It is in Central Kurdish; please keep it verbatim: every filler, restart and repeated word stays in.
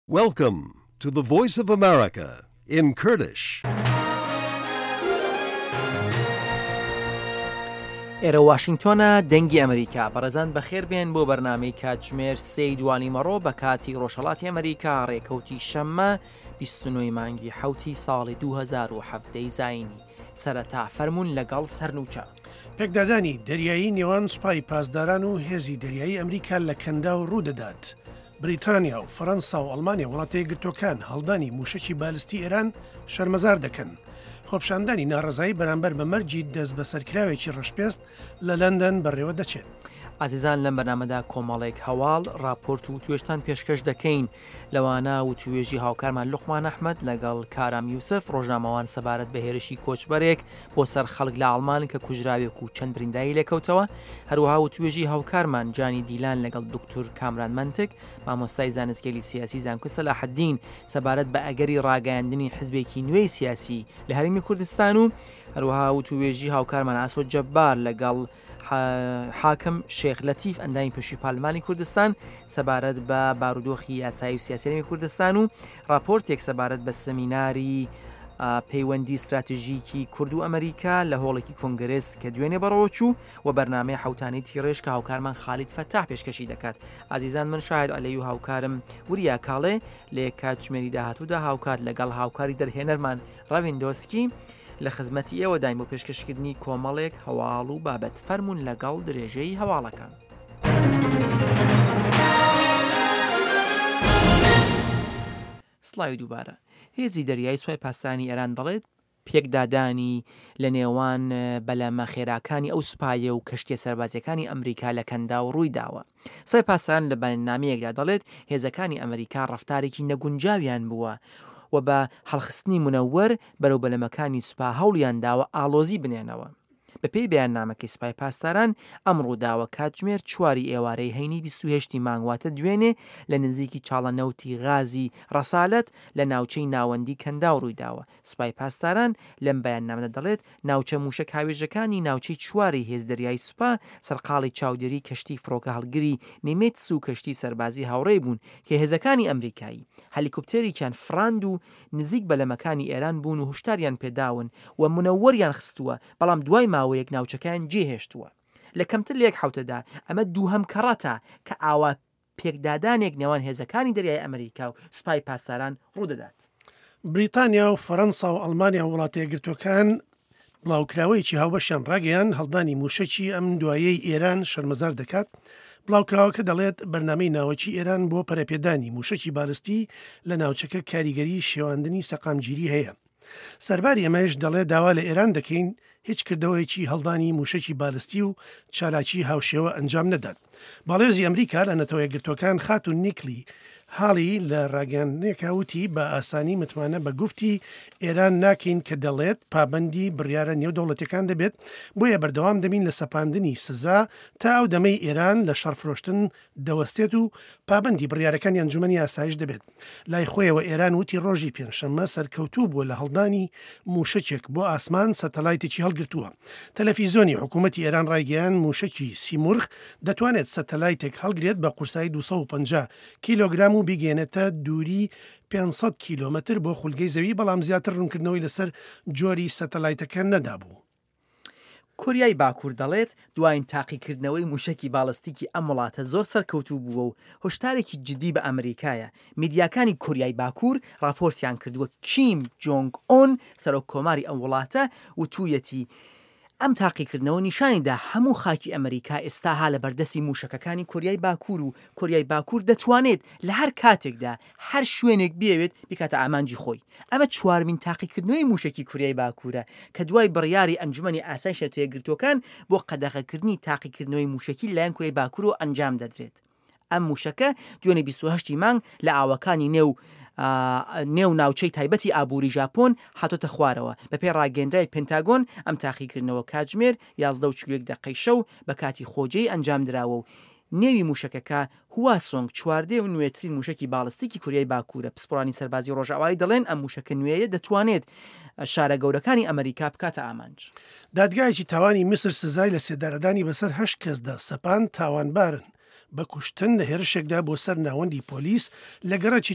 Welcome to the Voice of America in Kurdish. ئێرە واشنگتۆنە دەنگی ئەمریکا بەڕێزان بەخێر بێن بۆ بەرنامەی کاتژمێر سێی دوانی مەڕۆ بە کاتی ڕۆژهەڵاتی ئەمریکا ڕێکەوتی شەممە بیست و نۆی مانگی حەوتی ساڵی دوو هەزار و هەڤدەی زاینی سەرەتا فەرموون لەگەڵ سەرنووچە پێکدادانی دەریایی نێوان سوپای پاسداران و هێزی دەریایی ئەمریکا لە کەندا و ڕوودەدات. بریتانیا و فەڕەنسا و ئەڵمانیا وڵاتەیە گرتوەکان هەڵدانی موشکی بالستی ئێران شەرمەزار دەکەن. خۆپشاندانی ناڕزایی بەرامبەر بە مەرجی دەست بە سەرکراوێکی ڕەشپێست لە لەندەن بەڕێوە دەچێت. ئازیزان لەم بەرنامەدا کۆمەڵێک هەواڵ راپۆرت و توێشتان پێشکەش دەکەین لەوانە و توێژی هاوکارمان لوقمان ئەحمەد لەگەڵ کارام یوسف ڕۆژنامەوان سەبارەت بە هێرشی کۆچبەرێک بۆ سەر خەڵک لە ئەڵمان کە کوژراوێک و چەند بریندایی لێکەوتەوە، هەروەها و توێژی هاوکارمان جانی دیلان لەگەڵ دکتۆر کامران منتک مامۆستای زانستگەلی سیاسی زانکۆ سەلاحەددین سەبارەت بە ئەگەری ڕاگەیاندنی حزبێکی نوێی سیاسی لە هەرێمی کوردستان و هەروەها و توێژی هاوکارمان ئاسۆ جەبار لەگەڵ حاکم شێخ لەتیف ئەندامی پێشووی پارلمانی کوردستان سەبارەت بە بارودۆخی یاسایی و سیاسیەمی کوردستان و راپۆرتێک سەبارەت بە سەمیناری پەیوەندی استراتژیکی کورد و ئەمریکا لە هۆڵێکی کۆنگرس کە دوێنێ بەڕەوەچوو و بەرنامەی حوتانی تیڕێژ کە هاوکارمان خالید فەتاح پێشکەشی دەکات. ئازیزان من شاهد عەلەی و هاوکارم وریا کاڵێ لە کاتژمێری داهاتوودا هاوکات لەگەڵ هاوکاری دەرهێنەرمان ڕاوێندۆسکی لە خزمەتی ئێوە دایم بۆ پێشکەشکردنی کۆمەڵێک هەواڵ و بابەت فەرموون لەگەڵ درێژەی هەواڵەکان. سڵاوی دووبارە. هێزی دەریایی سوپای پاسدارانی ئێران دەڵێت پێکدادانی لە نێوان بەلەمە خێراکانی ئەو سوپایە و کەشتیە سەربازیەکانی ئەمریکا لە کەندا و ڕووی داوە. سوپای پاسداران لە بەیاننامەیەکدا دەڵێت هێزەکانی ئەمریکا ڕەفتارێکی نەگونجاویان بووە و بە هەڵخستنی منەوەر بەرەو بەلەمەکانی سوپا هەوڵیان داوە ئالۆزی بنێنەوە. بەپێی بەیاننامەکەی سوپای پاسداران ئەمڕۆ داوە کاتژمێر چواری ئێوارەی هەینی بیست و هەشتی مانگواتە دوێنێ لە نزیکی چاڵەنەوتی غازی ڕەسالەت لە ناوچەی ناوەندی کەندا و ڕوویداوە. سوپای پاسداران لەم بەیاننامەدا دەڵێت ناوچە موشک هاوێژەکانی ناوچەی چواری هێز دەریایی سوپا سەرقاڵی چاودێری کەشتی فڕۆکە هەڵگری نیمێتس و کەشتی سەربازی هاوڕێ بوون کە هێزەکانی ئەمریکایی هەلیکۆپتێریان فراند و نزیک بەلەمەکانی ئێران بوون و هشداریان پێداون و منەوەریان خستووە، بەڵام دوای ماوەیەک ناوچەکان جێهێشتووە. لە کەمتر لە یەک حوتەدا ئەمە دووهەم کەڕەتە کە ئاوا پێکدادانێک نێوان هێزەکانی دەریای ئەمریکا و سوپای پاسداران ڕوودەدات. بریتانیا و فەڕەنسا و ئەڵمانیا وڵاتەیە گرتوەکان بڵاوکراوەیەکی هاوبەشیان ڕاگەیان هەڵدانی موشکی ئەم دوایەی ئێران شەرمەزار دەکات. بڵاوکراوەکە دەڵێت بەرنامەی ناوەکی ئێران بۆ پەرەپێدانی موشکی بالستی لە ناوچەکە کاریگەری شێواندنی سەقامگیری هەیە. سەرباری ئەمەش دەڵێت داوا لە ئێران دەکەین هیچ کردەوەیکی هەڵدانی موشکی بالستی و چالاکی هاوشێوە ئەنجام نەدات. باڵێزی ئەمریکا لە نەتەوەیە گرتوەکان خات و نیکلی حاڵی لە ڕاگەاندنێکە وتی بە ئاسانی متمانە بە گفتی ئێران ناکەین کە دەڵێت پابەندی بڕیارە نێودەوڵەتەکان دەبێت، بۆیە بەردەوام دەبین لە سەپاندنی سزا تا ئەو دەمەی ئێران لە شەڕفرۆشتن دەوەستێت و پابەندی بڕیارەکانی ئەنجومەنی ئاسایش دەبێت. لای خۆیەوە ئێران وتی ڕۆژی پێنجشەممە سەرکەوتوو بووە لە هەڵدانی موشکێک بۆ ئاسمان سەتەلایتێکی هەڵگرتووە. تەلەڤیزۆنی حکوومەتی ئێران ڕایگەیان موشکی سیمرغ دەتوانێت سەتەلایتێک هەڵگرێت بە قورسایی دووسەد و پەنجا کیلۆگرام و بیگەێنێتە دووری پێنجسەد کیلۆمەتر بۆ خولگەی زەوی، بەڵام زیاتر ڕوونکردنەوەی لەسەر جۆری سەتەلایتەکە نەدابوو. کوریای باکوور دەڵێت دوایین تاقیکردنەوەی موشکی باڵستیکی ئەم وڵاتە زۆر سەرکەوتوو بووە و هۆشدارێکی جدی بە ئەمریکایە. میدیاکانی کوریای باکوور راپۆرتیان کردووە کیم جۆنگ ئۆن سەرۆککۆماری ئەم وڵاتە وتوویەتی ئەم تاقیکردنەوە نیشانیدا هەموو خاکی ئەمریکا ئێستاها لە بەردەسی موشکەکانی کوریای باکوور و کوریای باکوور دەتوانێت لە هەر کاتێکدا هەر شوێنێک بێوێت بکاتە ئامانجی خۆی. ئەمە چوارمین تاقیکردنەوەی موشکی کوریای باکوورە کە دوای بڕیاری ئەنجومەنی ئاسای شێتۆیەگرتوەکان بۆ قەدەغەکردنی تاقیکردنەوەی موشکی لەلایەن کوریای باکوور و ئەنجام دەدرێت. ئەم موشکە دوێنێ بیست و هەشتی مانگ لە ئاوەکانی نێو نێو ناوچەی تایبەتی ئابووری ژاپۆن هاتۆتە خوارەوە. بەپێی ڕاگەندرای پێنتاگۆن ئەم تاقیکردنەوە کاتژمێر یازدە و چل دقەی شەو بە کاتی خۆجەی ئەنجام درراوە و نێوی موشکەکە هواسۆنگ چواردێ و نوێترین موشکی باڵستیکی کوریای باکوورە. پسپۆرانی سەربازی ڕۆژئاوایی دەڵێن ئەم موشکە نوێیە دەتوانێت شارە گەورەکانی ئەمریکا بکاتە ئامانج. دادگایەکی تاوانی میسر سزای لە سێدارەدانی بەسەر هەشت کەسدا سەپان تاوانبارن بە کوشتن لە هێرشێکدا بۆ سەر ناوەندی پۆلیس لە گەڕەکی